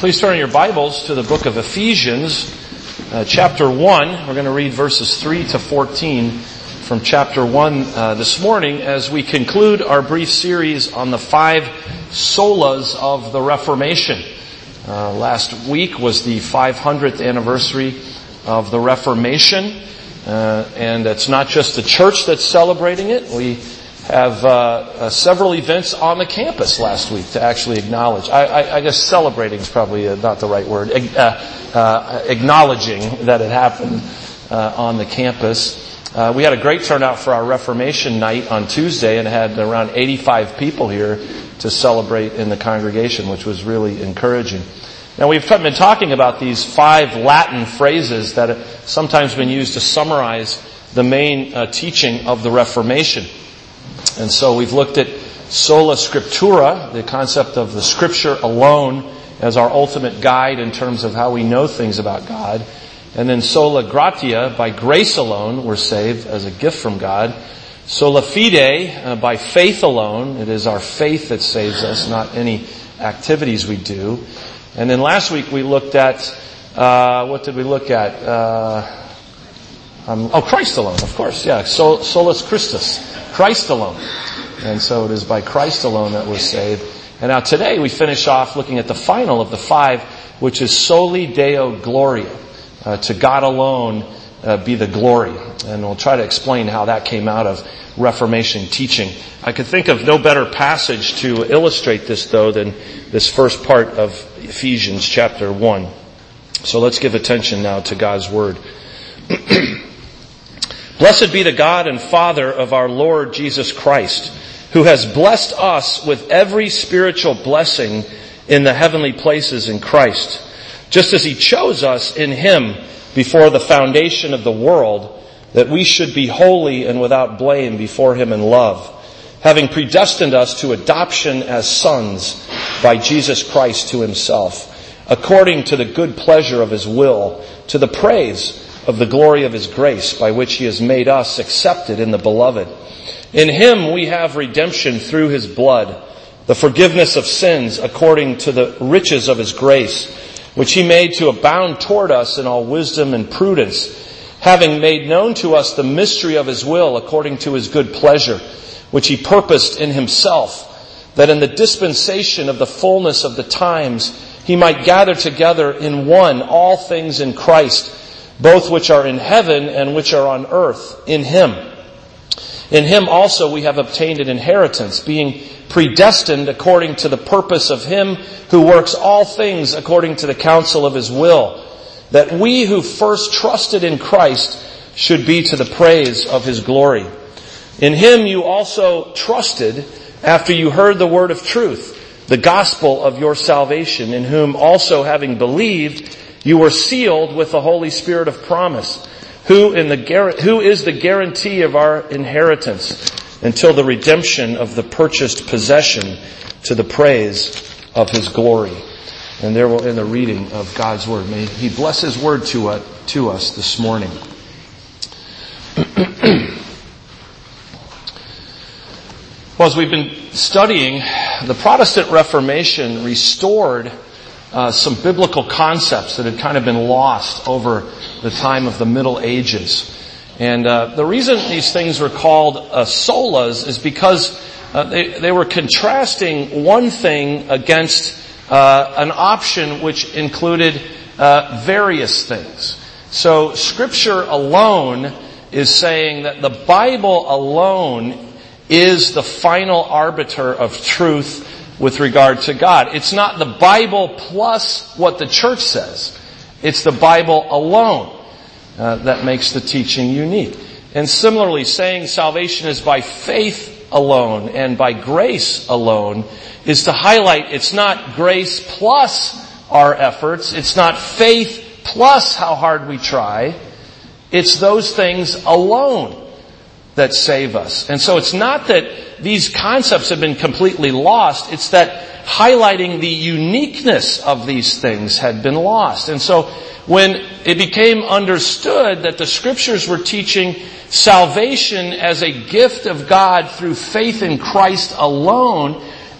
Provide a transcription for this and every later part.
Please turn your Bibles to the book of Ephesians, chapter 1. We're going to read verses 3 to 14 from chapter 1 this morning as we conclude our brief series on the 5 solas of the Reformation. Last week was the 500th anniversary of the Reformation, and it's not just the church that's celebrating it. We have several events on the campus last week to actually acknowledge. I guess celebrating is probably not the right word. Acknowledging that it happened on the campus. We had a great turnout for our Reformation night on Tuesday and had around 85 people here to celebrate in the congregation, which was really encouraging. Now, we've been talking about these 5 Latin phrases that have sometimes been used to summarize the main teaching of the Reformation. And so we've looked at sola scriptura, the concept of the Scripture alone as our ultimate guide in terms of how we know things about God. And then sola gratia, by grace alone, we're saved as a gift from God. Sola fide, by faith alone. It is our faith that saves us, not any activities we do. And then last week we looked at, what did we look at? Christ alone, of course, yeah. Solus Christus. Christ alone. And so it is by Christ alone that we're saved. And now today we finish off looking at the final of the 5, which is Soli Deo Gloria. To God alone be the glory. And we'll try to explain how that came out of Reformation teaching. I could think of no better passage to illustrate this, though, than this first part of Ephesians chapter 1. So let's give attention now to God's Word. Blessed be the God and Father of our Lord Jesus Christ, who has blessed us with every spiritual blessing in the heavenly places in Christ, just as He chose us in Him before the foundation of the world, that we should be holy and without blame before Him in love, having predestined us to adoption as sons by Jesus Christ to Himself, according to the good pleasure of His will, to the praise of the glory of His grace, by which He has made us accepted in the Beloved. In Him we have redemption through His blood, the forgiveness of sins according to the riches of His grace, which He made to abound toward us in all wisdom and prudence, having made known to us the mystery of His will according to His good pleasure, which He purposed in Himself, that in the dispensation of the fullness of the times He might gather together in one all things in Christ, both which are in heaven and which are on earth, in Him. In Him also we have obtained an inheritance, being predestined according to the purpose of Him who works all things according to the counsel of His will, that we who first trusted in Christ should be to the praise of His glory. In Him you also trusted after you heard the word of truth, the gospel of your salvation, in whom also having believed, you were sealed with the Holy Spirit of promise, who is the guarantee of our inheritance until the redemption of the purchased possession, to the praise of His glory. And there we'll end the reading of God's Word. May He bless His Word to us this morning. Well, as we've been studying, the Protestant Reformation restored some biblical concepts that had kind of been lost over the time of the Middle Ages. And the reason these things were called solas is because they were contrasting one thing against an option which included various things. So Scripture alone is saying that the Bible alone is the final arbiter of truth with regard to God. It's not the Bible plus what the church says. It's the Bible alone that makes the teaching unique. And similarly, saying salvation is by faith alone and by grace alone is to highlight it's not grace plus our efforts. It's not faith plus how hard we try. It's those things alone that save us. And so it's not that these concepts have been completely lost. It's that highlighting the uniqueness of these things had been lost. And so when it became understood that the Scriptures were teaching salvation as a gift of God through faith in Christ alone,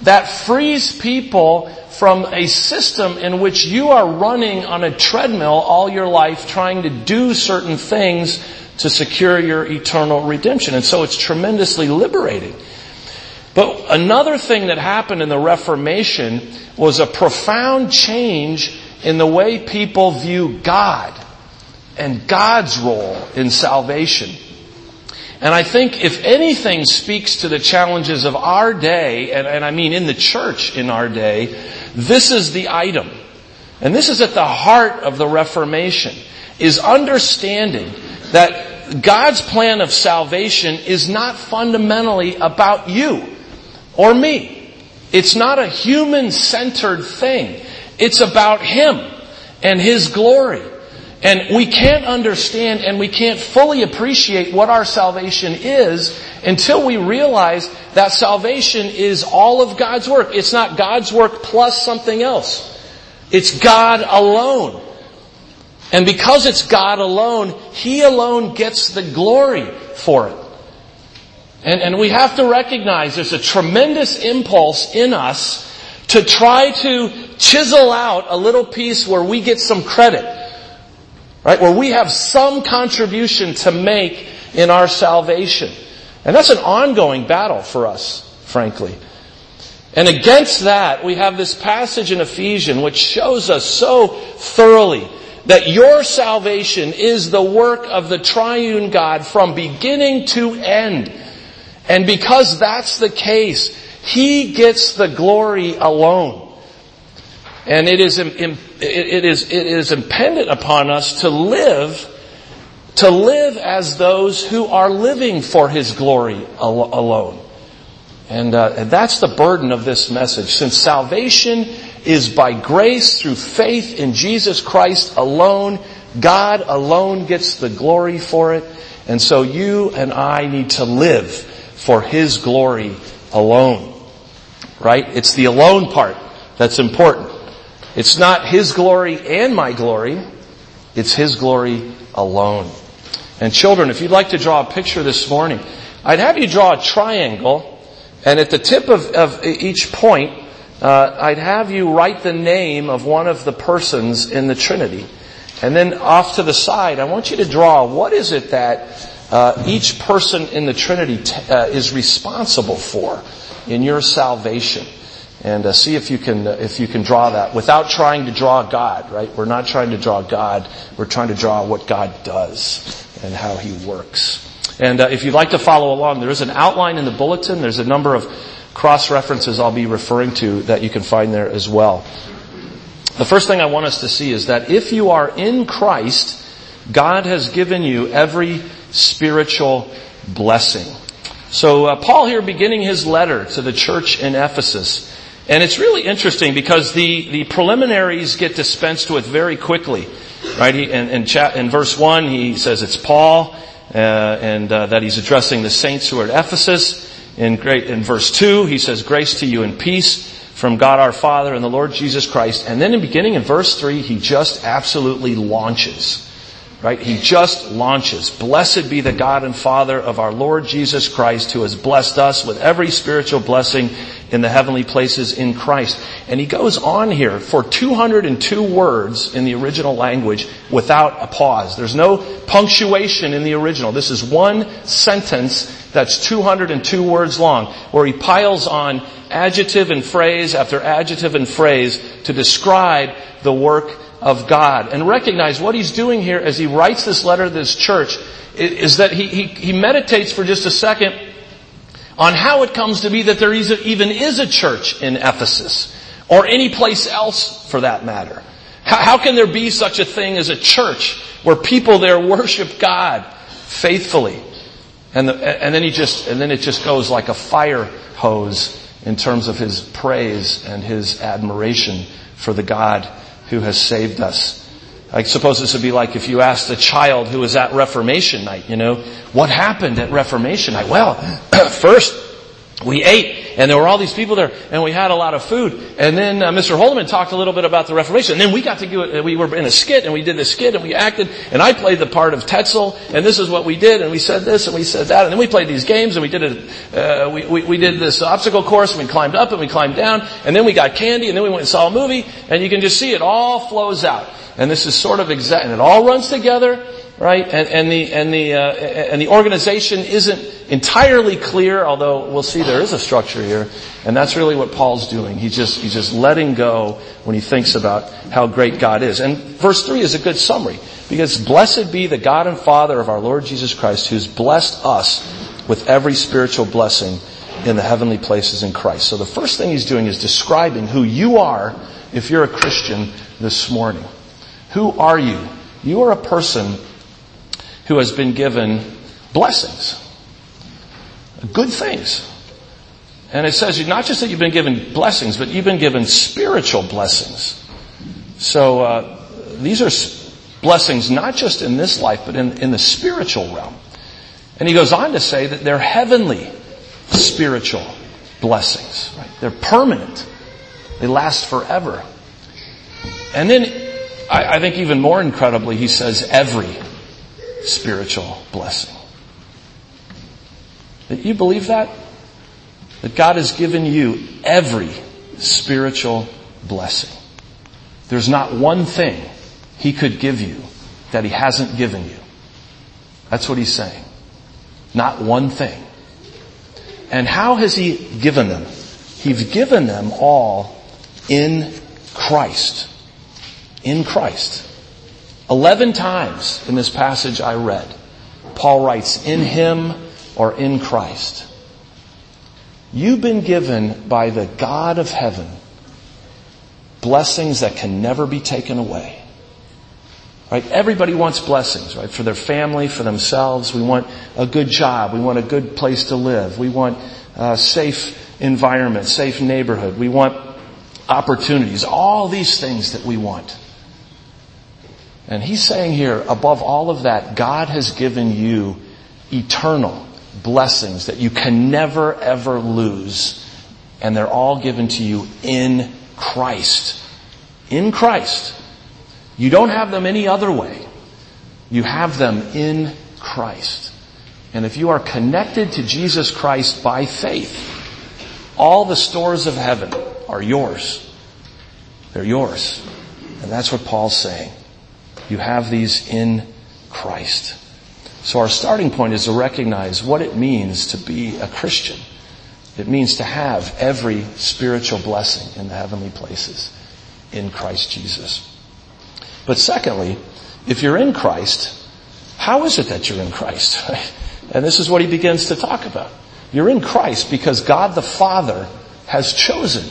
that frees people from a system in which you are running on a treadmill all your life trying to do certain things to secure your eternal redemption. And so it's tremendously liberating. But another thing that happened in the Reformation was a profound change in the way people view God and God's role in salvation. And I think if anything speaks to the challenges of our day, and I mean in the church in our day, this is the item. And this is at the heart of the Reformation, is understanding that God's plan of salvation is not fundamentally about you or me. It's not a human-centered thing. It's about Him and His glory. And we can't understand and we can't fully appreciate what our salvation is until we realize that salvation is all of God's work. It's not God's work plus something else. It's God alone. And because it's God alone, He alone gets the glory for it. And we have to recognize there's a tremendous impulse in us to try to chisel out a little piece where we get some credit. Right? Where we have some contribution to make in our salvation. And that's an ongoing battle for us, frankly. And against that, we have this passage in Ephesians which shows us so thoroughly that your salvation is the work of the triune God from beginning to end. And because that's the case, He gets the glory alone. And it is impendent upon us to live as those who are living for His glory alone. And that's the burden of this message. Since salvation is by grace through faith in Jesus Christ alone, God alone gets the glory for it. And so you and I need to live for His glory alone. Right? It's the alone part that's important. It's not His glory and my glory. It's His glory alone. And children, if you'd like to draw a picture this morning, I'd have you draw a triangle. And at the tip of each point, I'd have you write the name of one of the persons in the Trinity. And then off to the side, I want you to draw what is it that each person in the Trinity is responsible for in your salvation. And see if you can draw that without trying to draw God, right? We're not trying to draw God. We're trying to draw what God does and how He works. And if you'd like to follow along, there is an outline in the bulletin. There's a number of cross-references I'll be referring to that you can find there as well. The first thing I want us to see is that if you are in Christ, God has given you every spiritual blessing. So Paul here beginning his letter to the church in Ephesus. And it's really interesting because the preliminaries get dispensed with very quickly, right? In verse 1, he says it's Paul, and that he's addressing the saints who are at Ephesus. In verse 2, he says, grace to you and peace from God our Father and the Lord Jesus Christ. And then beginning in verse 3, he just absolutely launches. Right? He just launches. Blessed be the God and Father of our Lord Jesus Christ, who has blessed us with every spiritual blessing in the heavenly places in Christ. And he goes on here for 202 words in the original language without a pause. There's no punctuation in the original. This is one sentence that's 202 words long, where he piles on adjective and phrase after adjective and phrase to describe the work of God. And recognize what he's doing here as he writes this letter to this church is that he meditates for just a second on how it comes to be that there even is a church in Ephesus, or any place else for that matter. How can there be such a thing as a church where people there worship God faithfully? And then it just goes like a fire hose in terms of his praise and his admiration for the God who has saved us. I suppose this would be like if you asked a child who was at Reformation night, what happened at Reformation night? Well, first we ate and there were all these people there, and we had a lot of food. And then Mr. Holdeman talked a little bit about the Reformation. And then we got to do it. We were in a skit, and we did this skit, and we acted, and I played the part of Tetzel, and this is what we did, and we said this, and we said that, and then we played these games, and we did we did this obstacle course, and we climbed up, and we climbed down, and then we got candy, and then we went and saw a movie, and you can just see it all flows out. And this is sort of exact, and it all runs together, right? And the organization isn't entirely clear, although we'll see there is a structure here. And that's really what Paul's doing. He's just letting go when he thinks about how great God is. And verse 3 is a good summary, because blessed be the God and Father of our Lord Jesus Christ, who's blessed us with every spiritual blessing in the heavenly places in Christ. So the first thing he's doing is describing who you are if you're a Christian this morning. Who are you? You are a person who has been given blessings. Good things. And it says not just that you've been given blessings, but you've been given spiritual blessings. So these are blessings not just in this life, but in the spiritual realm. And he goes on to say that they're heavenly spiritual blessings. Right? They're permanent. They last forever. And then I think even more incredibly, he says every spiritual blessing. That you believe that? That God has given you every spiritual blessing. There's not one thing he could give you that he hasn't given you. That's what he's saying. Not one thing. And how has he given them? He's given them all in Christ. In Christ. 11 times in this passage I read, Paul writes, in him or in Christ. You've been given by the God of heaven blessings that can never be taken away. Right? Everybody wants blessings, right? For their family, for themselves. We want a good job. We want a good place to live. We want a safe environment, safe neighborhood. We want opportunities. All these things that we want. And he's saying here, above all of that, God has given you eternal blessings that you can never, ever lose. And they're all given to you in Christ. In Christ. You don't have them any other way. You have them in Christ. And if you are connected to Jesus Christ by faith, all the stores of heaven are yours. They're yours. And that's what Paul's saying. You have these in Christ. So our starting point is to recognize what it means to be a Christian. It means to have every spiritual blessing in the heavenly places in Christ Jesus. But secondly, if you're in Christ, how is it that you're in Christ? And this is what he begins to talk about. You're in Christ because God the Father has chosen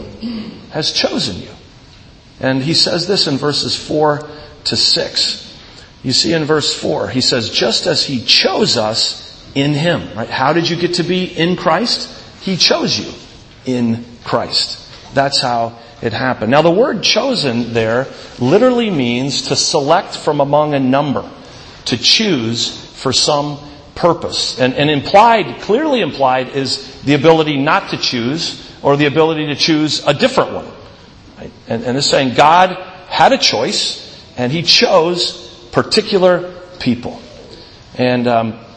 you. And he says this in verses 4 to 6. You see in verse 4, he says, just as he chose us in him. Right? How did you get to be in Christ? He chose you in Christ. That's how it happened. Now the word chosen there literally means to select from among a number, to choose for some purpose. And implied, clearly implied, is the ability not to choose or the ability to choose a different one. Right? And it's saying God had a choice and he chose particular people. And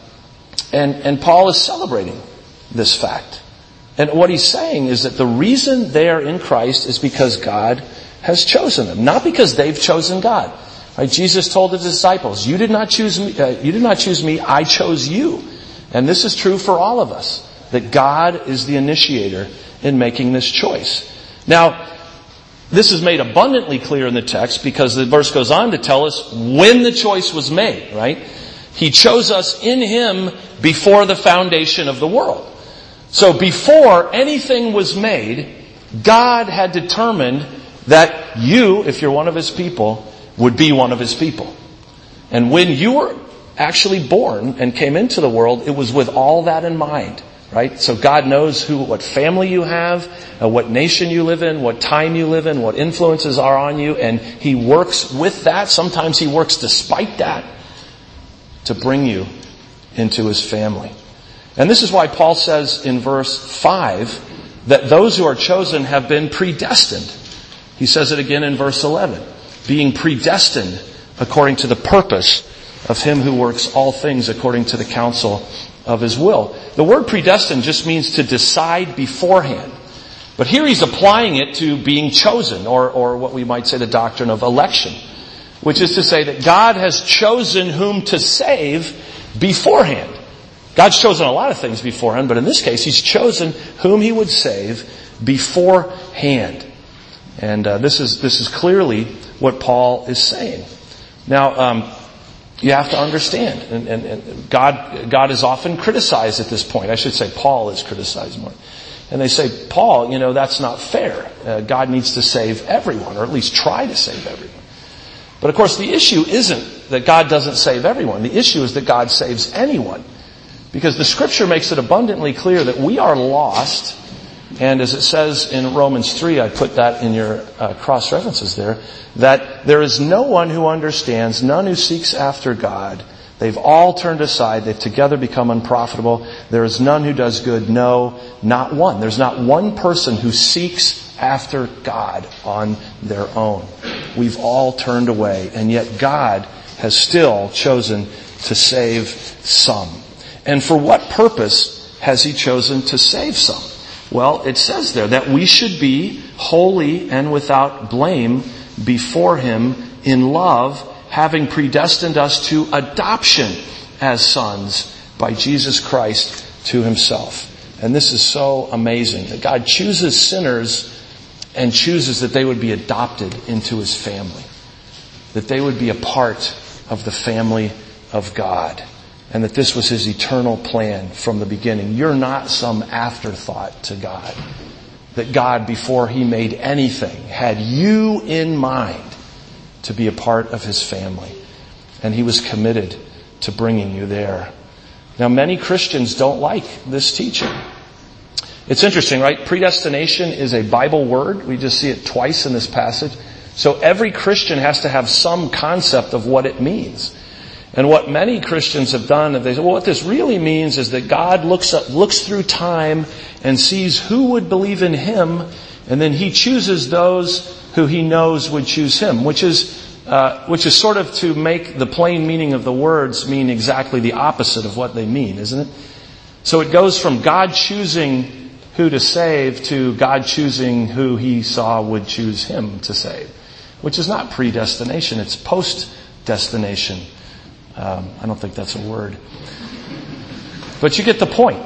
Paul is celebrating this fact. And what he's saying is that the reason they are in Christ is because God has chosen them, not because they've chosen God. Right? Jesus told his disciples, you did not choose me, I chose you. And this is true for all of us, that God is the initiator in making this choice. Now, this is made abundantly clear in the text because the verse goes on to tell us when the choice was made, right? He chose us in him before the foundation of the world. So before anything was made, God had determined that you, if you're one of his people, would be one of his people. And when you were actually born and came into the world, it was with all that in mind. Right? So God knows what family you have, what nation you live in, what time you live in, what influences are on you, and he works with that. Sometimes he works despite that to bring you into his family. And this is why Paul says in verse 5 that those who are chosen have been predestined. He says it again in verse 11. Being predestined according to the purpose of Him who works all things according to the counsel of His will. The word predestined just means to decide beforehand. But here he's applying it to being chosen, or what we might say the doctrine of election, which is to say that God has chosen whom to save beforehand. God's chosen a lot of things beforehand, but in this case He's chosen whom He would save beforehand. And this is clearly what Paul is saying. Now, you have to understand, and God is often criticized at this point. I should say Paul is criticized more. And they say, Paul, that's not fair. God needs to save everyone, or at least try to save everyone. But of course the issue isn't that God doesn't save everyone. The issue is that God saves anyone. Because the Scripture makes it abundantly clear that we are lost. And as it says in Romans 3, I put that in your cross-references there, that there is no one who understands, none who seeks after God. They've all turned aside. They've together become unprofitable. There is none who does good. No, not one. There's not one person who seeks after God on their own. We've all turned away. And yet God has still chosen to save some. And for what purpose has He chosen to save some? Well, it says there that we should be holy and without blame before Him in love, having predestined us to adoption as sons by Jesus Christ to Himself. And this is so amazing that God chooses sinners and chooses that they would be adopted into His family, that they would be a part of the family of God. And that this was His eternal plan from the beginning. You're not some afterthought to God. That God, before He made anything, had you in mind to be a part of His family. And He was committed to bringing you there. Now, many Christians don't like this teaching. It's interesting, right? Predestination is a Bible word. We just see it twice in this passage. So every Christian has to have some concept of what it means. And what many Christians have done, they say, well, what this really means is that God looks through time and sees who would believe in Him, and then He chooses those who He knows would choose Him, which is sort of to make the plain meaning of the words mean exactly the opposite of what they mean, isn't it? So it goes from God choosing who to save to God choosing who He saw would choose Him to save, which is not predestination, it's post-destination. I don't think that's a word. But you get the point.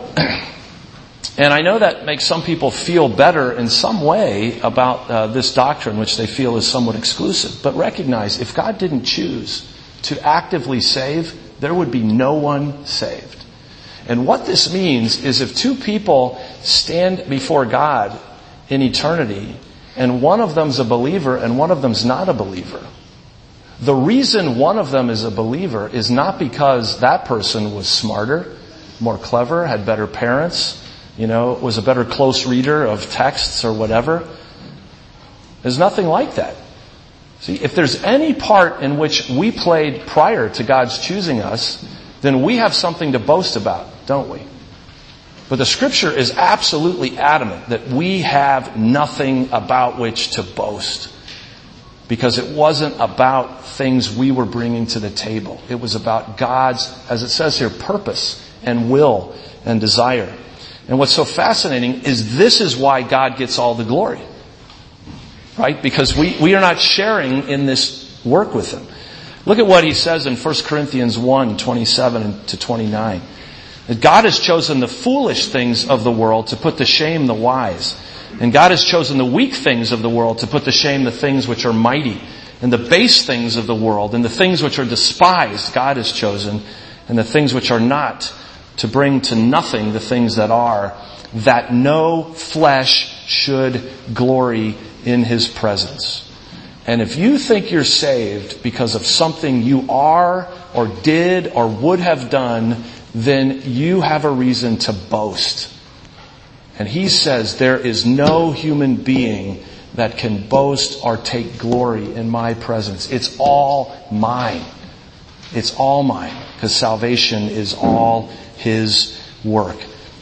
And I know that makes some people feel better in some way about this doctrine, which they feel is somewhat exclusive. But recognize, if God didn't choose to actively save, there would be no one saved. And what this means is if two people stand before God in eternity, and one of them's a believer and one of them's not a believer, the reason one of them is a believer is not because that person was smarter, more clever, had better parents, was a better close reader of texts or whatever. There's nothing like that. See, if there's any part in which we played prior to God's choosing us, then we have something to boast about, don't we? But the Scripture is absolutely adamant that we have nothing about which to boast. Because it wasn't about things we were bringing to the table. It was about God's, as it says here, purpose and will and desire. And what's so fascinating is this is why God gets all the glory. Right? Because we are not sharing in this work with Him. Look at what He says in 1 Corinthians 1, 27 to 29. That God has chosen the foolish things of the world to put to shame the wise. And God has chosen the weak things of the world to put to shame the things which are mighty. And the base things of the world and the things which are despised, God has chosen. And the things which are not, to bring to nothing the things that are, that no flesh should glory in His presence. And if you think you're saved because of something you are or did or would have done, then you have a reason to boast. And He says there is no human being that can boast or take glory in my presence. It's all mine. It's all mine, because salvation is all His work.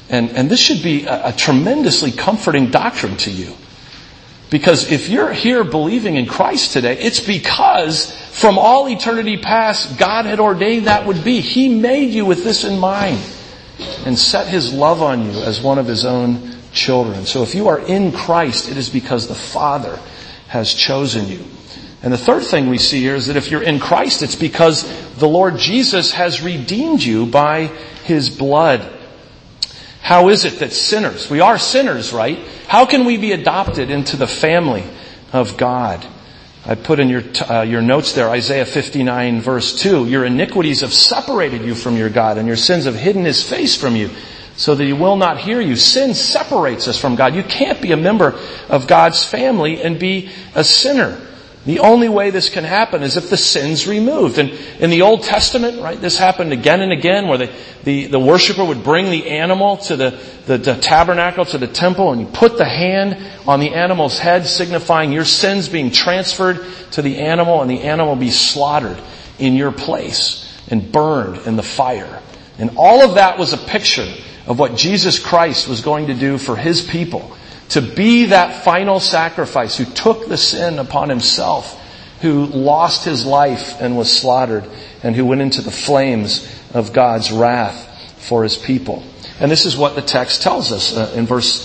And this should be a tremendously comforting doctrine to you. Because if you're here believing in Christ today, it's because from all eternity past, God had ordained that would be. He made you with this in mind and set His love on you as one of His own children. So if you are in Christ, it is because the Father has chosen you. And the third thing we see here is that if you're in Christ, it's because the Lord Jesus has redeemed you by His blood. How is it that sinners, we are sinners, right? How can we be adopted into the family of God? I put in your notes there, Isaiah 59 verse 2, your iniquities have separated you from your God, and your sins have hidden His face from you, so that He will not hear you. Sin separates us from God. You can't be a member of God's family and be a sinner. The only way this can happen is if the sin's removed. And in the Old Testament, right, this happened again and again, where the worshiper would bring the animal to the tabernacle, to the temple, and you put the hand on the animal's head, signifying your sins being transferred to the animal, and the animal be slaughtered in your place and burned in the fire. And all of that was a picture of what Jesus Christ was going to do for His people. To be that final sacrifice who took the sin upon Himself, who lost His life and was slaughtered, and who went into the flames of God's wrath for His people. And this is what the text tells us in verse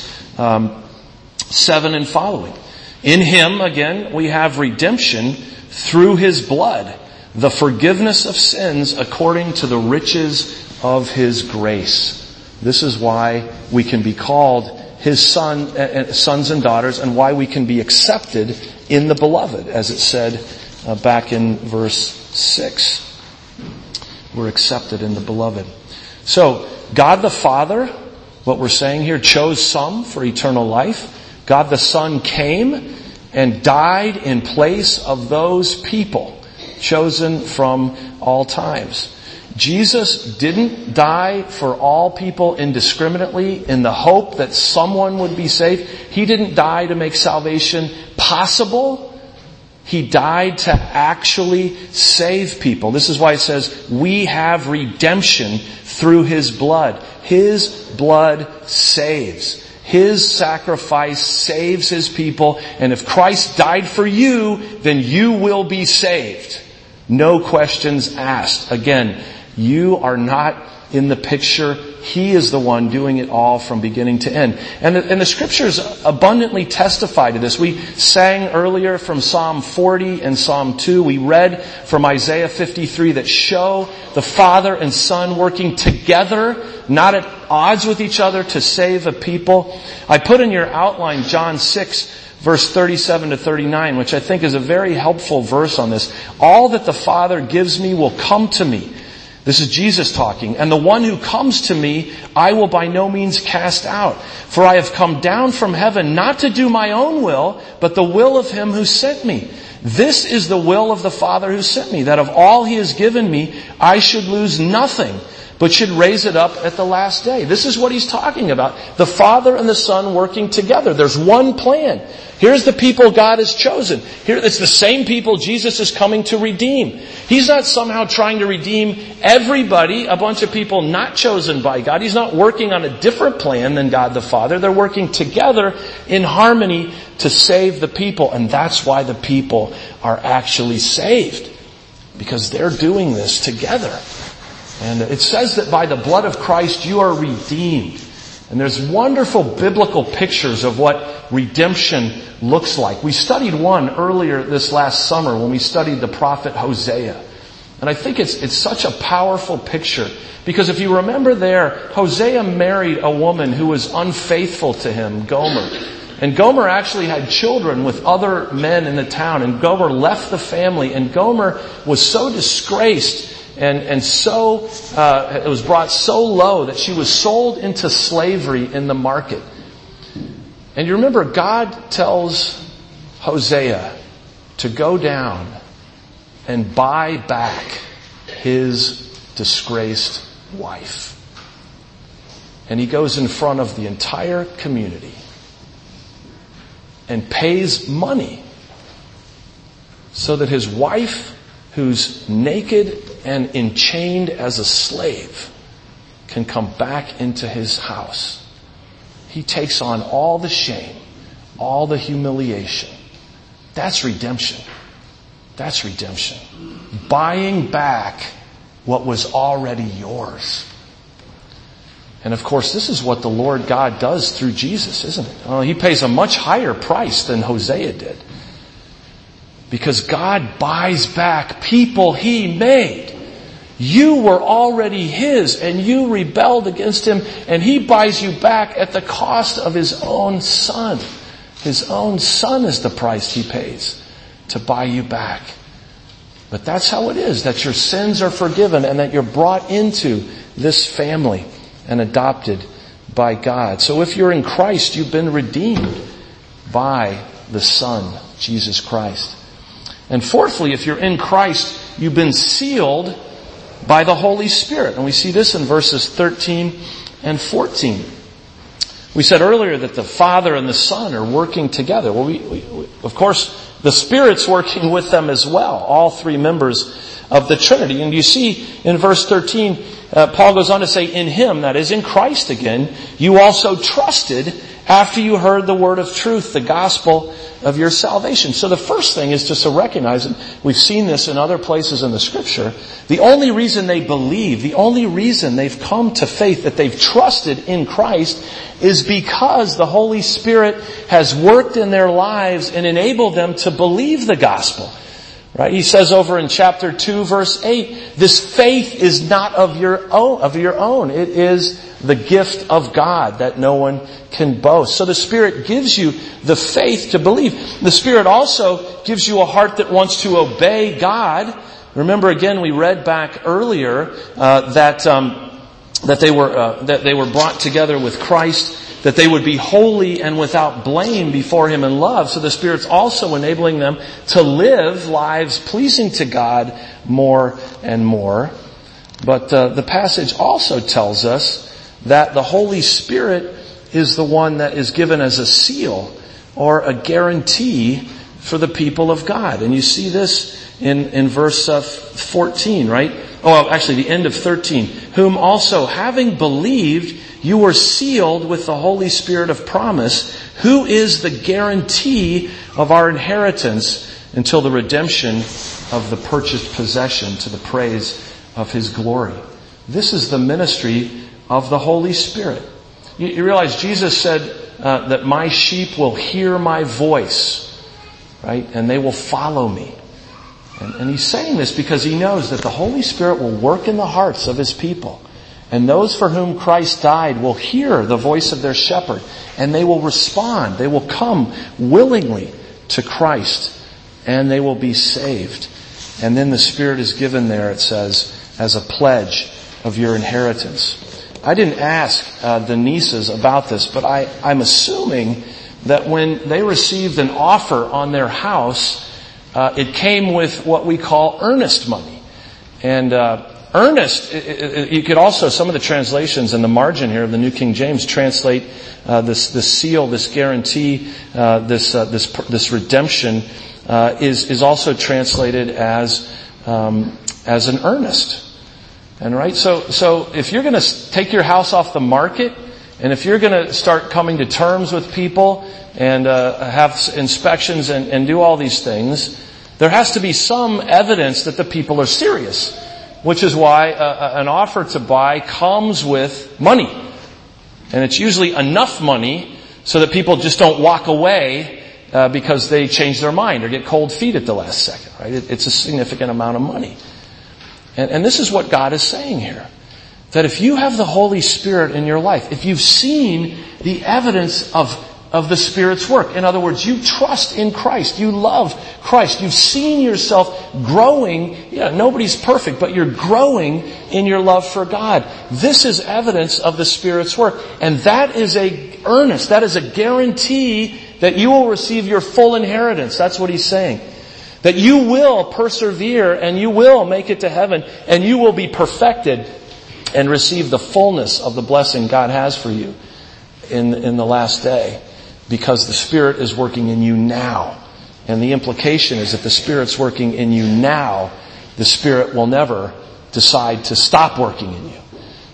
7 and following. In Him, again, we have redemption through His blood, the forgiveness of sins according to the riches of His grace. This is why we can be called His sons and daughters, and why we can be accepted in the beloved, as it said back in verse 6. We're accepted in the beloved. So, God the Father, what we're saying here, chose some for eternal life. God the Son came and died in place of those people chosen from all times. Jesus didn't die for all people indiscriminately in the hope that someone would be saved. He didn't die to make salvation possible. He died to actually save people. This is why it says, we have redemption through His blood. His blood saves. His sacrifice saves His people. And if Christ died for you, then you will be saved. No questions asked. Again, you are not in the picture. He is the one doing it all from beginning to end. And the Scriptures abundantly testify to this. We sang earlier from Psalm 40 and Psalm 2. We read from Isaiah 53 that show the Father and Son working together, not at odds with each other, to save a people. I put in your outline John 6, verse 37 to 39, which I think is a very helpful verse on this. All that the Father gives me will come to me. This is Jesus talking. And the one who comes to me, I will by no means cast out. For I have come down from heaven not to do my own will, but the will of Him who sent me. This is the will of the Father who sent me, that of all He has given me, I should lose nothing, but should raise it up at the last day. This is what He's talking about. The Father and the Son working together. There's one plan. Here's the people God has chosen. Here, it's the same people Jesus is coming to redeem. He's not somehow trying to redeem everybody, a bunch of people not chosen by God. He's not working on a different plan than God the Father. They're working together in harmony to save the people. And that's why the people are actually saved. Because they're doing this together. And it says that by the blood of Christ you are redeemed. And there's wonderful biblical pictures of what redemption looks like. We studied one earlier this last summer when we studied the prophet Hosea. And I think it's such a powerful picture. Because if you remember there, Hosea married a woman who was unfaithful to him, Gomer. And Gomer actually had children with other men in the town. And Gomer left the family. And Gomer was so disgraced and so it was brought so low that she was sold into slavery in the market. And you remember, God tells Hosea to go down and buy back his disgraced wife. And he goes in front of the entire community and pays money so that his wife, who's naked and enchained as a slave, can come back into his house. He takes on all the shame, all the humiliation. That's redemption. That's redemption. Buying back what was already yours. And of course, this is what the Lord God does through Jesus, isn't it? Well, he pays a much higher price than Hosea did. Because God buys back people he made. You were already his and you rebelled against him, and he buys you back at the cost of his own son. His own son is the price he pays to buy you back. But that's how it is, that your sins are forgiven and that you're brought into this family and adopted by God. So if you're in Christ, you've been redeemed by the Son, Jesus Christ. And fourthly, if you're in Christ, you've been sealed by the Holy Spirit. And we see this in verses 13 and 14. We said earlier that the Father and the Son are working together. Well, of course, the Spirit's working with them as well, all three members of the Trinity. And you see in verse 13, Paul goes on to say, in Him, that is in Christ again, you also trusted after you heard the word of truth, the gospel of your salvation. So the first thing is just to recognize, and we've seen this in other places in the Scripture, the only reason they believe, the only reason they've come to faith, that they've trusted in Christ, is because the Holy Spirit has worked in their lives and enabled them to believe the gospel. Right? He says over in chapter 2, verse 8, this faith is not of your own. It is the gift of God that no one can boast. So the Spirit gives you the faith to believe. The Spirit also gives you a heart that wants to obey God. Remember again, we read back earlier that they were brought together with Christ, that they would be holy and without blame before Him in love. So the Spirit's also enabling them to live lives pleasing to God more and more. But the passage also tells us that the Holy Spirit is the one that is given as a seal or a guarantee for the people of God. And you see this in verse 14, right? Oh, actually the end of 13. Whom also, having believed, you were sealed with the Holy Spirit of promise, who is the guarantee of our inheritance until the redemption of the purchased possession, to the praise of His glory. This is the ministry of the Holy Spirit. You realize Jesus said that my sheep will hear my voice, right? And they will follow me. And He's saying this because He knows that the Holy Spirit will work in the hearts of His people. And those for whom Christ died will hear the voice of their shepherd, and they will respond. They will come willingly to Christ, and they will be saved. And then the Spirit is given there, it says, as a pledge of your inheritance. I didn't ask the nieces about this, but I'm assuming that when they received an offer on their house, it came with what we call earnest money. And earnest, you could also, some of the translations in the margin here of the New King James translate this seal, this guarantee, this redemption is also translated as an earnest. And right, so if you're going to take your house off the market, and if you're going to start coming to terms with people and have inspections and do all these things, there has to be some evidence that the people are serious. Which is why an offer to buy comes with money. And it's usually enough money so that people just don't walk away because they change their mind or get cold feet at the last second. Right? It's a significant amount of money. And this is what God is saying here. That if you have the Holy Spirit in your life, if you've seen the evidence of the Spirit's work. In other words, you trust in Christ. You love Christ. You've seen yourself growing. Nobody's perfect, but you're growing in your love for God. This is evidence of the Spirit's work. And that is that is a guarantee that you will receive your full inheritance. That's what He's saying. That you will persevere and you will make it to heaven and you will be perfected and receive the fullness of the blessing God has for you in the last day. Because the Spirit is working in you now. And the implication is that the Spirit's working in you now. The Spirit will never decide to stop working in you.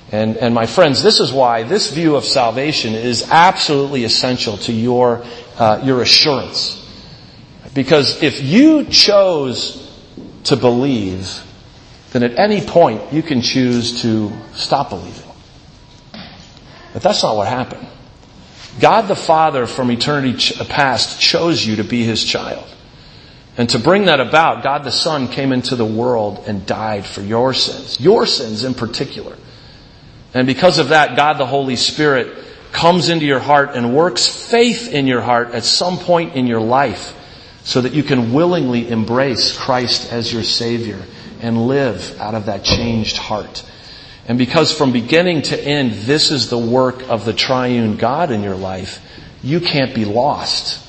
And my friends, this is why this view of salvation is absolutely essential to your assurance. Because if you chose to believe, then at any point you can choose to stop believing. But that's not what happened. God the Father from eternity past chose you to be His child. And to bring that about, God the Son came into the world and died for your sins in particular. And because of that, God the Holy Spirit comes into your heart and works faith in your heart at some point in your life so that you can willingly embrace Christ as your Savior and live out of that changed heart. And because from beginning to end, this is the work of the triune God in your life, you can't be lost.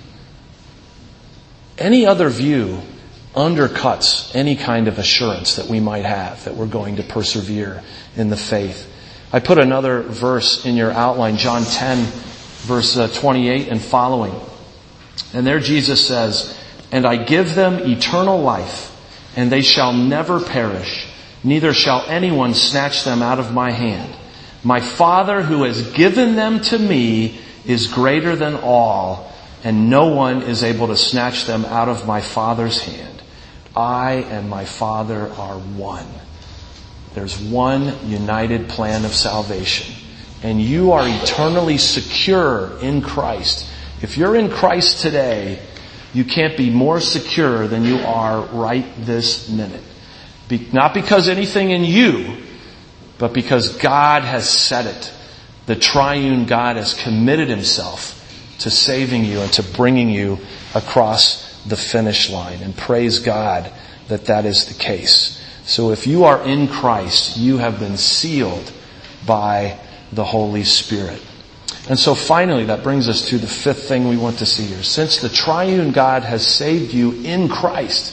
Any other view undercuts any kind of assurance that we might have that we're going to persevere in the faith. I put another verse in your outline, John 10, verse 28 and following. And there Jesus says, "And I give them eternal life, and they shall never perish, neither shall anyone snatch them out of my hand. My Father who has given them to me is greater than all, and no one is able to snatch them out of my Father's hand. I and my Father are one." There's one united plan of salvation. And you are eternally secure in Christ. If you're in Christ today, you can't be more secure than you are right this minute. Not because anything in you, but because God has said it. The triune God has committed Himself to saving you and to bringing you across the finish line. And praise God that that is the case. So if you are in Christ, you have been sealed by the Holy Spirit. And so finally, that brings us to the fifth thing we want to see here. Since the triune God has saved you in Christ,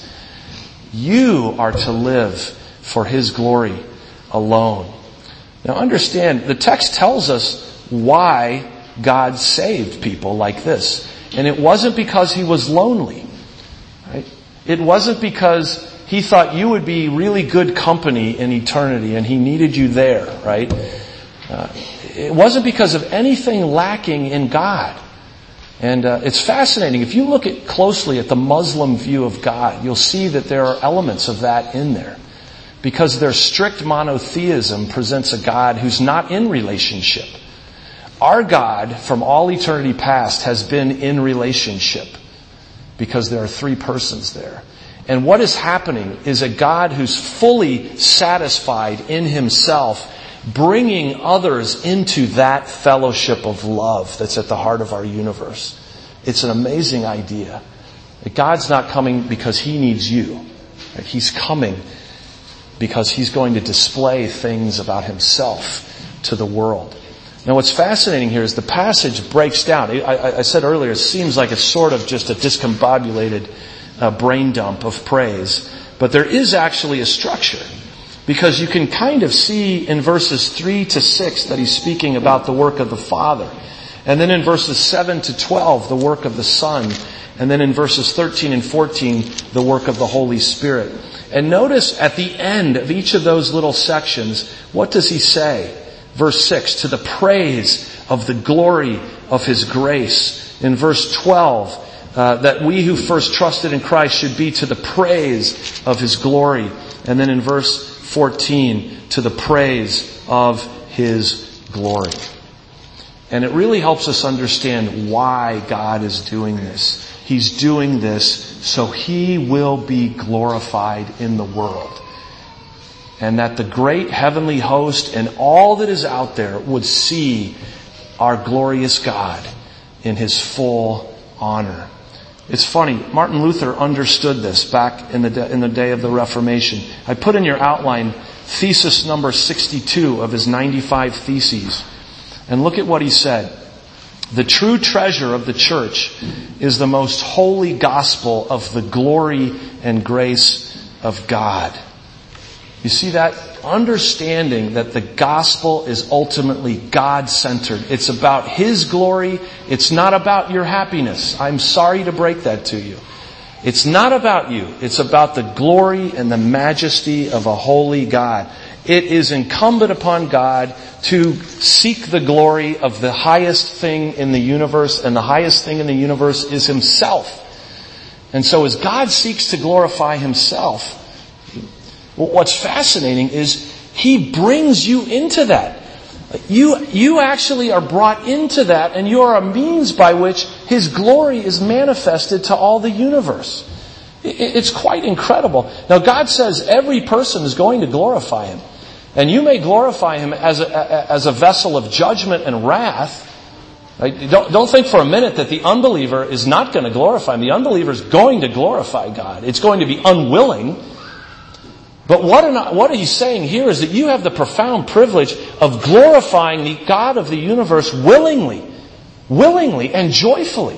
you are to live for His glory alone. Now understand, the text tells us why God saved people like this. And it wasn't because He was lonely. Right? It wasn't because He thought you would be really good company in eternity and He needed you there, right? It wasn't because of anything lacking in God. And it's fascinating. If you look closely at the Muslim view of God, you'll see that there are elements of that in there. Because their strict monotheism presents a God who's not in relationship. Our God, from all eternity past, has been in relationship. Because there are three persons there. And what is happening is a God who's fully satisfied in Himself, bringing others into that fellowship of love that's at the heart of our universe. It's an amazing idea. That God's not coming because He needs you. Right? He's coming because He's going to display things about Himself to the world. Now what's fascinating here is the passage breaks down. I said earlier, it seems like it's sort of just a discombobulated brain dump of praise. But there is actually a structure. Because you can kind of see in verses 3 to 6 that He's speaking about the work of the Father. And then in verses 7 to 12, the work of the Son. And then in verses 13 and 14, the work of the Holy Spirit. And notice at the end of each of those little sections, what does He say? Verse 6, to the praise of the glory of His grace. In verse 12, that we who first trusted in Christ should be to the praise of His glory. And then in verse 14, to the praise of His glory. And it really helps us understand why God is doing this. He's doing this so He will be glorified in the world. And that the great heavenly host and all that is out there would see our glorious God in His full honor. It's funny, Martin Luther understood this back in the day of the Reformation. I put in your outline thesis number 62 of his 95 theses. And look at what he said. The true treasure of the church is the most holy gospel of the glory and grace of God. You see that? Understanding that the gospel is ultimately God-centered. It's about His glory. It's not about your happiness. I'm sorry to break that to you. It's not about you. It's about the glory and the majesty of a holy God. it is incumbent upon God to seek the glory of the highest thing in the universe, and the highest thing in the universe is Himself. And so as God seeks to glorify Himself, what's fascinating is He brings you into that. You actually are brought into that, and you are a means by which His glory is manifested to all the universe. It's quite incredible. Now God says every person is going to glorify Him. And you may glorify Him as a vessel of judgment and wrath. Right? Don't think for a minute that the unbeliever is not going to glorify Him. The unbeliever is going to glorify God. It's going to be unwilling. But what He's saying here is that you have the profound privilege of glorifying the God of the universe willingly and joyfully.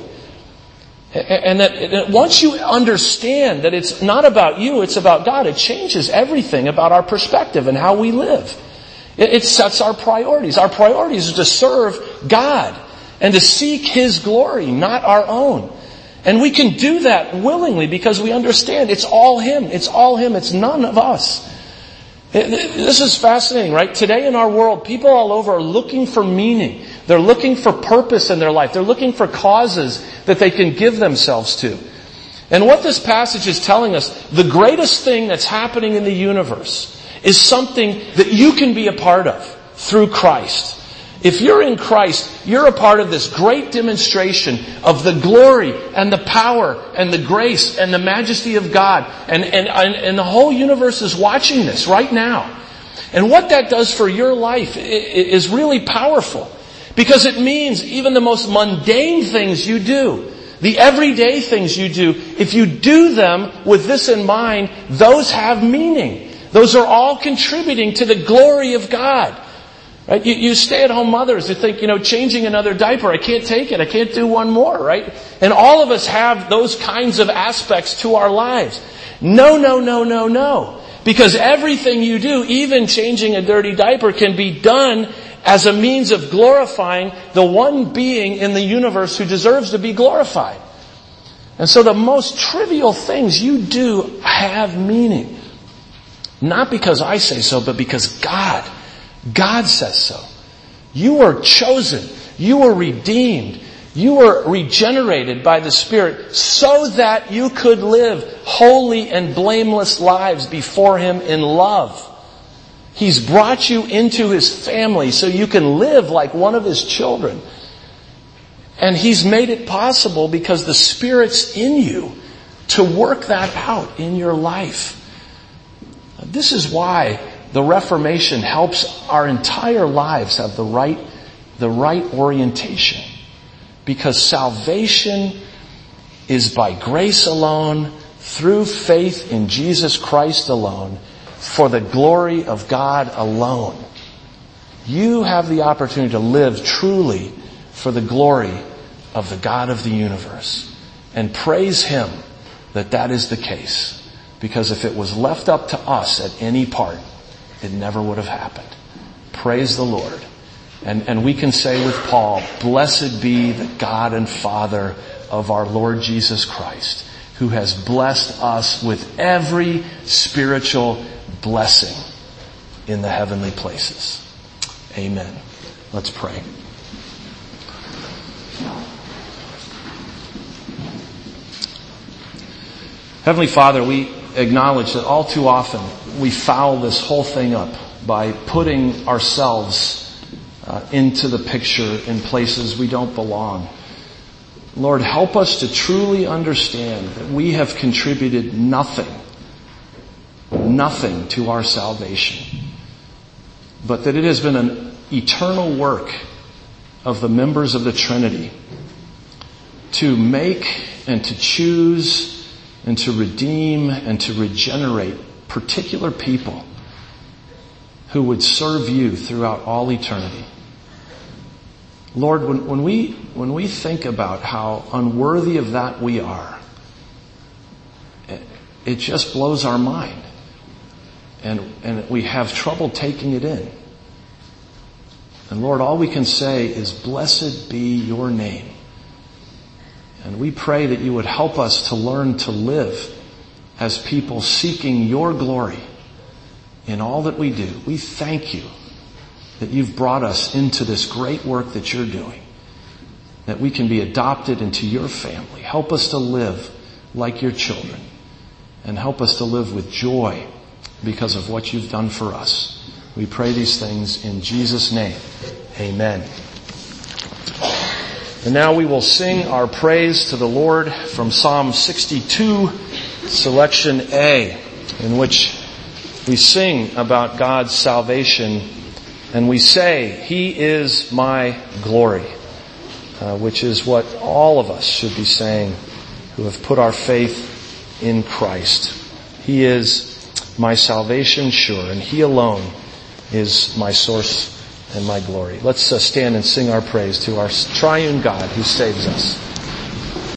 And that once you understand that it's not about you, it's about God, it changes everything about our perspective and how we live. It sets our priorities. Our priorities are to serve God and to seek His glory, not our own. And we can do that willingly because we understand it's all Him. It's all Him. It's none of us. This is fascinating, right? Today in our world, people all over are looking for meaning. They're looking for purpose in their life. They're looking for causes that they can give themselves to. And what this passage is telling us, the greatest thing that's happening in the universe is something that you can be a part of through Christ. If you're in Christ, you're a part of this great demonstration of the glory and the power and the grace and the majesty of God. And the whole universe is watching this right now. And what that does for your life is really powerful. Because it means even the most mundane things you do, the everyday things you do, if you do them with this in mind, those have meaning. Those are all contributing to the glory of God. Right? You stay-at-home mothers who think, changing another diaper, I can't take it. I can't do one more, right? And all of us have those kinds of aspects to our lives. No. Because everything you do, even changing a dirty diaper, can be done as a means of glorifying the one being in the universe who deserves to be glorified. And so the most trivial things you do have meaning. Not because I say so, but because God says so. You were chosen. You were redeemed. You were regenerated by the Spirit so that you could live holy and blameless lives before Him in love. He's brought you into His family so you can live like one of His children. And He's made it possible because the Spirit's in you to work that out in your life. This is why the Reformation helps our entire lives have the right orientation. Because salvation is by grace alone, through faith in Jesus Christ alone, for the glory of God alone. You have the opportunity to live truly for the glory of the God of the universe. And praise Him that is the case. Because if it was left up to us at any part, it never would have happened. Praise the Lord. And we can say with Paul, blessed be the God and Father of our Lord Jesus Christ, who has blessed us with every spiritual blessing in the heavenly places. Amen. Let's pray. Heavenly Father, we acknowledge that all too often we foul this whole thing up by putting ourselves into the picture in places we don't belong. Lord, help us to truly understand that we have contributed nothing to our salvation, but that it has been an eternal work of the members of the Trinity to make and to choose and to redeem and to regenerate particular people who would serve you throughout all eternity. Lord, when we think about how unworthy of that we are, it just blows our mind. And we have trouble taking it in. And Lord, all we can say is, blessed be your name. And we pray that you would help us to learn to live as people seeking your glory in all that we do. We thank you that you've brought us into this great work that you're doing, that we can be adopted into your family. Help us to live like your children, and help us to live with joy because of what you've done for us. We pray these things in Jesus' name. Amen. And now we will sing our praise to the Lord from Psalm 62, selection A, in which we sing about God's salvation, and we say, He is my glory, which is what all of us should be saying who have put our faith in Christ. He is my salvation sure, and He alone is my source and my glory. Let's stand and sing our praise to our triune God who saves us.